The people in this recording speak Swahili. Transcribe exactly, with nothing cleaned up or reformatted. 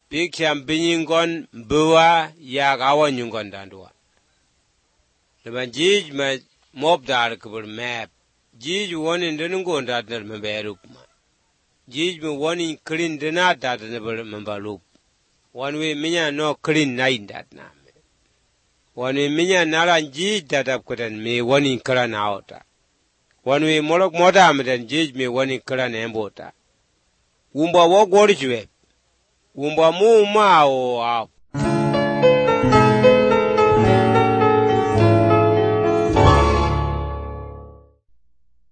Pikiam binyingon bua ya gawan yungon dandua. Leban jij ma mob dar kubur map. Jij wani ndunungon dadner memberuk ma. Jij ma wani clean dina dadner membaluk. Wanwe minya no clean nine dadna. Wanwe minya naran jij dadap kudan me wani kran auta. Wanwe molok moda amdan jij me wani kran embota. Umba wo gorjwe. Umba mu ma o